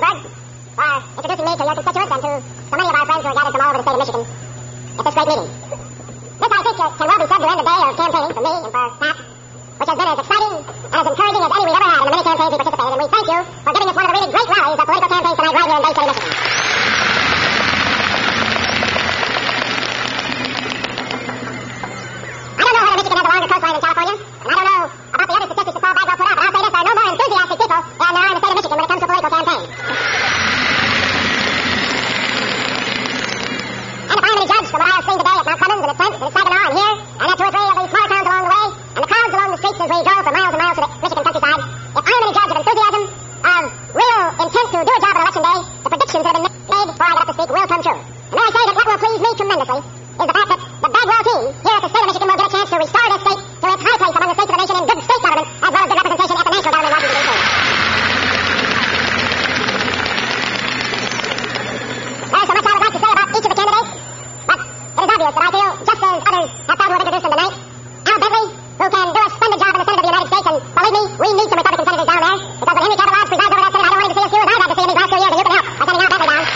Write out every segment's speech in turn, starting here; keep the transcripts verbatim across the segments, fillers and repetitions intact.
Zuckerberg, for introducing me to your constituents and to so many of our friends who are gathered from all over the state of Michigan at this great meeting. This, I think, uh, can well be said to end the day of campaigning for me and for Pat, which has been as exciting and as encouraging as any we've ever had in the many campaigns we participated in. We thank you for giving us one of the really great rallies of political campaigns tonight right here in Bay City, Michigan. I don't know whether Michigan has a longer coastline than California, and I don't know about the other statistics that Paul Bagwell put out, but I'll say this, there are no more enthusiastic people than there are in the state of Michigan when it comes to political campaigns. And if I'm any judge from what I have seen today at Mount Clemens and at Flint and at Saginaw and here, and at two or three of these smaller towns along the way, and the crowds along the streets as we drove for miles and miles to the Michigan countryside, if I'm any judge of enthusiasm, of real intent to do a job on election day, the predictions that have been made before I got up to speak will come true. And may I say that what will please me tremendously is the fact that the Bagwell team here at the state of Michigan will get a chance to restore this state to its high place among the states of the nation in good state government as well as good representation at the national government in Washington, D C There's so much I would like to say about each of the candidates, but it is obvious that I feel, just as others have thought who have introduced them tonight, Al Bentley, who can do a splendid job in the Senate of the United States, and believe me, we need some Republican senators down there, because when Henry Cabot Lodge presides over that Senate, I don't want him to see us do as I've had to see in these last two years, and you can help by sending Al Bentley down.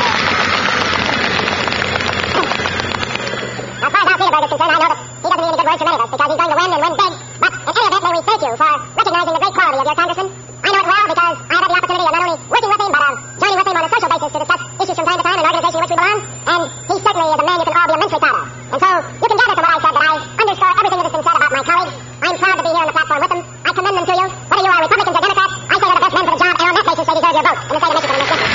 As far as Al Peterberg is concerned, I know that he doesn't need any good words from any of us, because he's going to win and win big, but in any event, may we thank you for recognizing the great quality of your congressman. I know it well because I've had the opportunity of not only working with him, but of joining with him on a social basis to discuss issues from time to time in an organization in which we belong, and he certainly is a man you can all be immensely proud of. And so, you can gather from what I said that I underscore everything that has been said about my colleagues. I'm proud to be here on the platform with them. I commend them to you. Whether you are Republicans or Democrats, I say they're the best men for the job, and on that basis they deserve your vote in the state of Michigan in this district.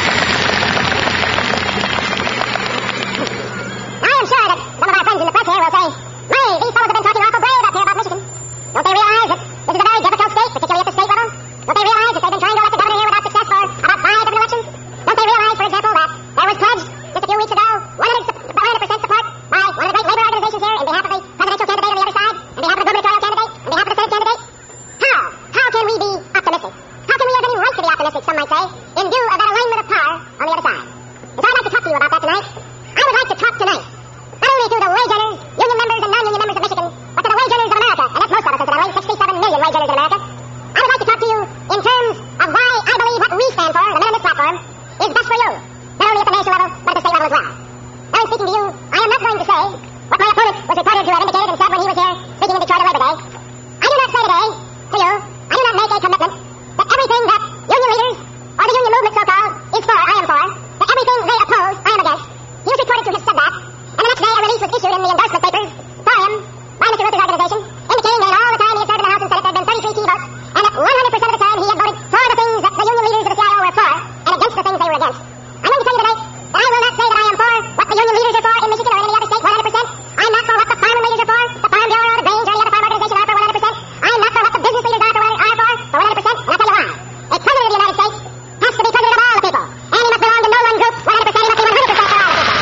I am sure that some of our friends in the press here will say, Ray, these fellows have been talking awful brave up here about Michigan. Don't they realize that this is a very difficult state, particularly at the state level? Don't they realize that they've been trying to elect a governor here without success for about five different elections? Don't they realize, for example, that there was pledged just a few weeks ago one hundred percent support by one of the great labor organizations here in behalf of the presidential candidate on the other side, on behalf of the gubernatorial candidate, on behalf of the Senate candidate? How? How can we be optimistic? How can we have any right to be optimistic, some might say, in view of that alignment of power on the other side? And so I'd like to talk to you about that tonight. I would like to talk tonight, not only to the wage earners, union members and non-union members of Michigan, but to the wage earners of America, and that's most of us, incidentally, sixty-seven million wage earners in America. I would like to talk to you in terms of why I believe what we stand for, the men on this platform, is best for you, not only at the national level, but at the state level as well. Now, in speaking to you, I am not going to say what my opponent was reported to have indicated and said when he was here speaking in Detroit on Labor Day. I do not say today to you, I do not make a commitment that everything that union leaders, or the union movement so-called, is for, I am for, that everything they oppose, I am against. He was reported to have said that, and the next day a release was issued in the endorsement papers for him by Mister Ruther's organization, indicating that all the time he had served in the House and Senate there had been thirty-three key votes, and that one hundred percent of the time he had voted for the things that the union leaders of the C I O were for, and against the things they were against. I'm going to tell you today that I will not say that I am for what the union leaders are for in Michigan or in any other state one hundred percent. I'm not for what the farm leaders are for, the Farm Bureau or the Grange or any other farm organization are for one hundred percent. I'm not for what the business leaders are for, are for, for one hundred percent, and I'll tell you why. A president of the United States has to be president of all the people, and he must belong to no one group one hundred percent, he must be one hundred percent for all the people.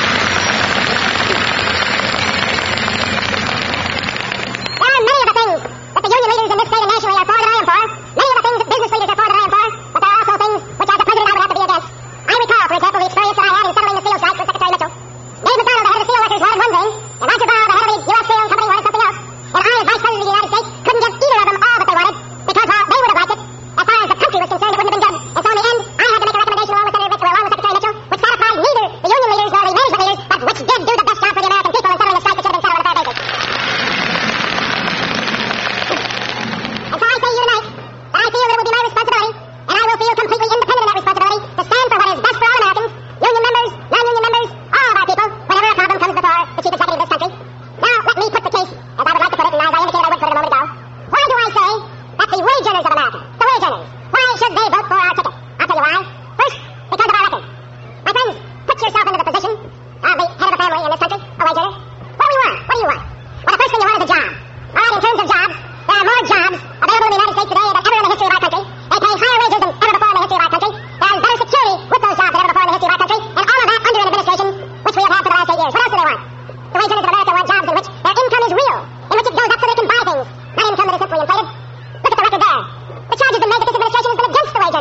There are many of the things that the union leaders in this state and nationally are for that I am for, many of the things that business leaders are for that I am for, but there are also things which as a president I would have to be against. I recall, for example, the experience that I had in settling the steel strike with Secretary Mitchell. Dave McDonald, the head of the steel workers, wanted one thing, and Roger Ball, the head of the U S Steel Company, wanted something else. And I, as Vice President of the United States, couldn't give either of them all that they wanted, because while they would have liked it, as far as the country was concerned, it wouldn't have been good. And so in the end, I had to make a recommendation along with Senator Mitchell, along with Secretary Mitchell, which satisfied neither the union leaders nor the management leaders, but which did do the best job for the American people in settling the strike, which should have been settled on a fair basis. And so I say to you tonight, that I feel that it will be my responsibility, and I will feel completely independent of that responsibility, to stand for what is best for all Americans, union members, non-union members, all of our people, whenever a problem comes before the chief executive of this country. Now, let me put the case, as I would like to put it, and as I indicated I would put it a moment ago. Why do I say that the wage earners of America, the wage earners, why should they vote for our ticket? I'll tell you why. First, because of our record. My friends, put yourself into the position of the head of a family in this country, a wage earner. What do you want? What do you want? Well, the first thing you want is a job. All right, in terms of jobs, there are more jobs available in the United States today than ever in the history of our country. They pay higher wages than ever before in the history of our country. There is better security with those jobs than ever before in the history of our country. And all of that under an administration which we have had for the last eight years. What else do they want? The wage earners of America want jobs in which their income is real, in which it goes up so they can buy things, not income that is simply inflated. Look at the record there. The charge has been made that this administration has been against the wage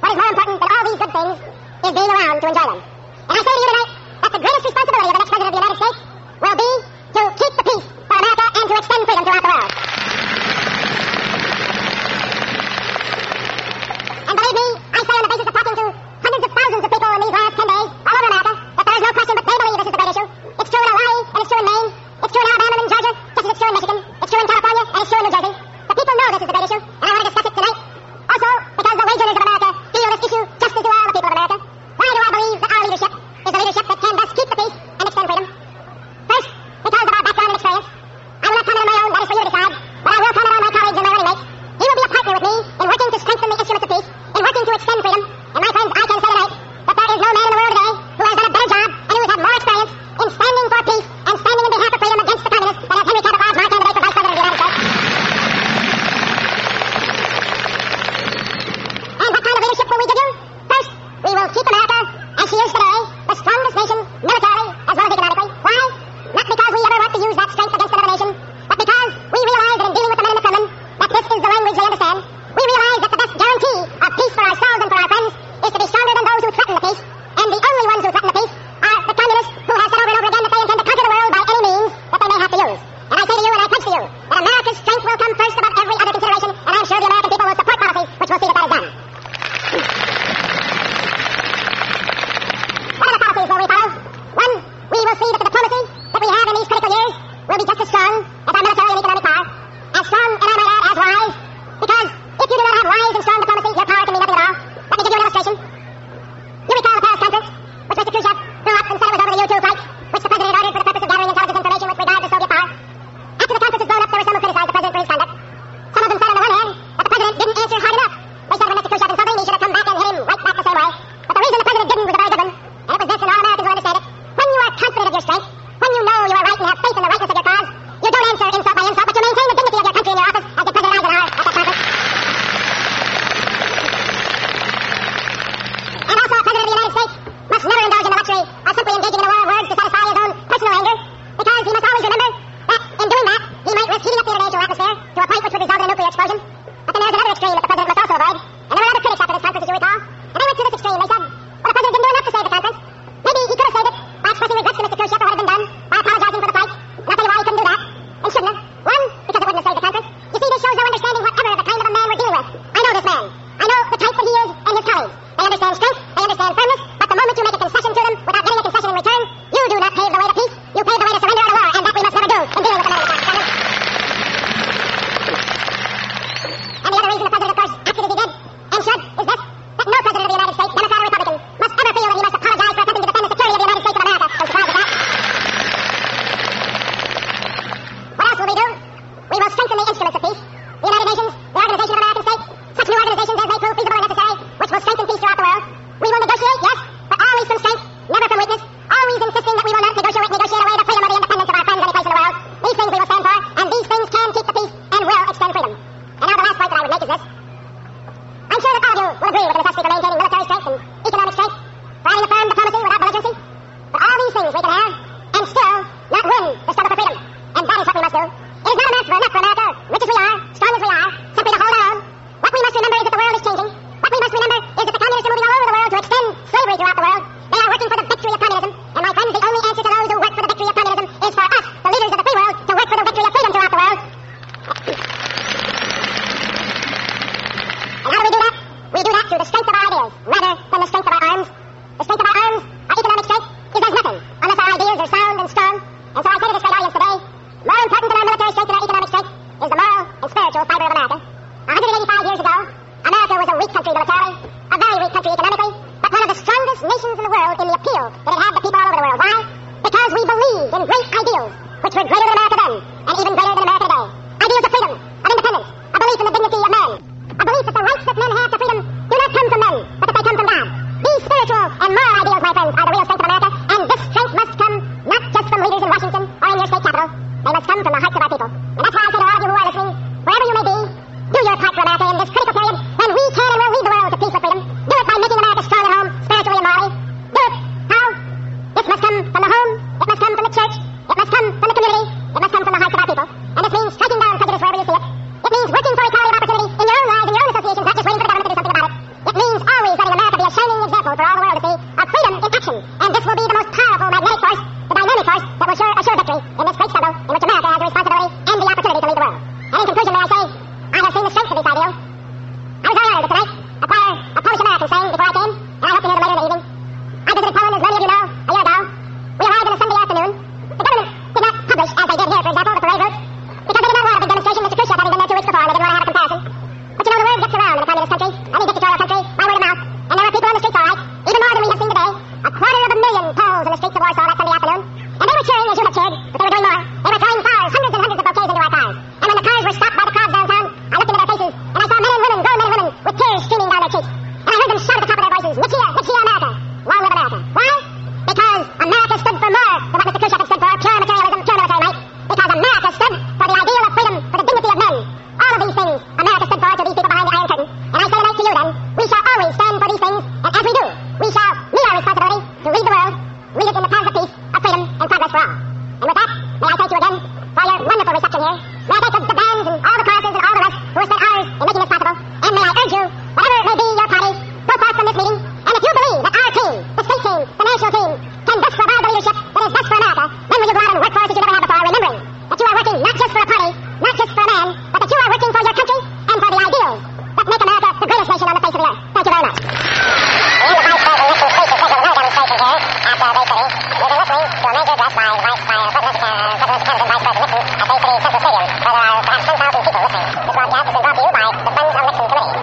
what is more important than all these good things is being around to enjoy them. And I say to you tonight that the greatest responsibility of the next President of the United States will be to keep the peace for America and to extend freedom throughout the world. And believe me, I say on the basis of talking to hundreds of thousands of people in these last ten days all over America that there is no question but they believe this is a great issue. It's true in Hawaii and it's true in Maine. It's true in Alabama and Georgia, just as it's true in Michigan. It's true in California and it's true in New Jersey. The people know this is a great issue, and I want to discuss it tonight. Also, because the wage earners of America feel this issue just as do all the people of America. Why do I believe that our leadership is the leadership that can best keep the peace and extend freedom? First, because of our background and experience. I will not comment on my own, that is for you to decide, but I will comment on my colleagues and my running mates. He will be a partner with me in working to strengthen the instruments of peace, in working to extend freedom. And my friends, I can say tonight that there is no man in the world today who has done a better job and who has had more experience in standing for peace and standing in behalf of freedom against the communists than as Henry Cabot Lodge, my candidate for Vice President of the United States. And what kind of leadership will we give you? First, we will keep America, as she is today, the strongest nation militarily as well as economically. Why? Not because we ever want to use that strength against another nation, but because we realize that in dealing with the men in the Kremlin, that this is the language they understand. We realize that the best guarantee of peace for ourselves and for our friends is to be stronger than those who threaten the peace, and the only ones who threaten the peace are the communists who have said over and over again that they intend to conquer the world by any means that they may have to use. And I say to you and I pledge to you that America's strength will come first above every other consideration, and I'm sure the American people will support policies which will see that that is done. What other policies will we follow? One, we will see that the diplomacy that we have in these critical years will be just as strong as our military and economic power. As strong, and I might add, as wise, because if you do not have wise and strong diplomacy, your power can mean nothing at all. Let me give you an illustration. You recall the Paris Conference, which Mister Khrushchev blew up and said it was over the U two flight, which the President had ordered for the purpose of gathering intelligence information with regard to Soviet power. After the conference was blown up, there were some who criticized the President for his conduct. Some of them said, on the one hand, that the President didn't answer hard enough. They said when Mister Khrushchev insulted him, he should have come back and hit him right back the same way. But the reason the President didn't was a very good one, and it was this, and all Americans will understand it. When you are confident of your strength, when you know you are right and have faith in the rightness of your cause, you don't answer insult by insult, but you maintain the dignity of your country in your office, as did President Eisenhower at that conference. And also, a President of the United States must never indulge in the luxury of simply engaging in a war of words to satisfy his own personal anger, because he must always remember that in doing that, he might risk heating up the international atmosphere to a point which would result in a nuclear explosion. But then there's another extreme that the President must also avoid, and there were other critics after this conference, as you recall, and they went to this extreme. They said, well, the President didn't do enough to save the conference. Maybe he could have saved it by expressing regrets to Mister Khrushchev for what had been done, by apologizing for the flight. And I'll tell you why he couldn't do that, and shouldn't have. One, because it wouldn't have saved the conference. You see, this shows no understanding whatever of the kind of a man we're dealing with. I know this man. I know the type that he is and his colleagues. They understand strength, they understand firmness, but the moment you make a concession to them without getting a concession in return, you do not pave the way to peace, you pave the way to surrender at a war, and that we must never do in dealing with the men of the Congress. And the other reason the President, of course, acted as he did, and should, is this, that no President of the United States, Democrat or Republican, must ever feel that he must apologize for attempting to defend the security of the United States of America. Don't surprise at that. What else will we do? We will strengthen the instruments of peace. The United Nations, the Organization of American States, such new organizations as may prove feasible and necessary, which will strengthen peace throughout the world. We will negotiate, yes, but always from strength, never from weakness, always insisting that we will not negotiate, negotiate away the freedom or the independence of our friends any place in the world. These things we will stand for, and these things can keep the peace and will extend freedom. And now the last point that I would make is this. I'm sure that all of you will agree with the necessity for maintaining military strength and economic strength, for having a firm diplomacy without belligerency. But all these things we can have, and still not win the struggle for freedom. And that is what we must do. It is not enough for, enough for America, rich as we are, strong as we are, simply to hold our own. What we must remember is that the world is changing. What we must remember is that the communists are moving all over the world to extend slavery throughout the world. They are working for the victory of communism. And my friends, the only answer to those who work for the victory of communism is for us, the leaders of the free world, to work for the victory of freedom throughout the world. And how do we do that? We do that through the strength of our ideas, rather than the strength of our arms. The strength of our arms, our economic strength, is as nothing, unless our ideas are sound and strong. And so I say to this great audience today, more important than our military strength and our economic strength is the moral and spiritual fiber of America. one hundred eighty-five years ago, America was a weak country militarily, a very weak country economically, but one of the strongest nations in the world in the appeal that it had to people all over the world. Why? Because we believed in great ideals, which were greater than America then, and even greater than America today. Ideals of freedom, of independence, a belief in the dignity of man, a belief that the rights that men have to freedom do not come from men, but that they come from God. These spiritual and moral ideals, my friends, are the real strength of America, and this strength must come not just from leaders in Washington or in your state capital. They must come from the hearts of our people. And that's why I say to all of you who are listening, wherever you may be, do your part for America in this critical period when we can and will lead the world to peace and freedom. Do it by making America strong at home, spiritually and morally. Do it. How? This must come from the be a shining example for all the world to see of freedom in action, and this will be the most powerful magnetic force, the dynamic force that will assure, assure victory in this great struggle in which America has the responsibility and the opportunity to lead the world. And in conclusion, may I say, I have seen the strength of this ideal. I was very honored to tonight acquire a Polish American saying before I came, and I hope to hear them later in the evening. I visited Poland, as many of you know, a year ago. We arrived on a Sunday afternoon. The government did not publish, as they did here, for example, the parade route, because they did not want a big demonstration. Mister Khrushchev having been there two weeks before, and they didn't want to have a comparison. But you know, the word gets around in a communist country, any dictatorial country, by word of mouth, and there were people on the streets, all right, even more than we have seen today. A quarter of a million Poles in the streets of Warsaw that Sunday afternoon, and they were cheering as you have cheered, but they were doing more. They were throwing flowers, hundreds and hundreds of bouquets into our cars. And when the cars were stopped by the crowds downtown, I looked into their faces, and I saw men and women, grown men and women, with tears streaming down their cheeks. And I heard them shout at the top of their voices, Nikia, Nikia America, long live America. Why? Because America stood for more than what Mister Khrushchev had stood for, pure materialism, pure military might. Because America stood for the ideal of freedom, for the dignity of men. All of these things America stood for to these people behind the Iron Curtain. And I say tonight to you then, we shall always stand for these things, and as we do, we shall meet our responsibility to lead the world, lead it in the paths of peace, of freedom, and progress for all. And with that, may I thank you again for your wonderful reception here. May I thank the, the bands and all the choruses and all the rest who have spent hours in making this possible. And may I urge you, whatever it may be your party, go forth from this meeting, and if you believe that our team, the state team, the national team, can best provide the leadership that is best for America, then will you go out and work for us as you never have before, remembering that you are working not just for a party, not just for a man, but that you are working for your country and for the ideals that make America the greatest nation on the face of the earth. Thank you very much. And the Vice President, Nixon Speech is taking no demonstration here after Bay City. We've been listening to a major address by, by, by uh, President, uh, President Kennedy and Vice President Nixon at Bay City Central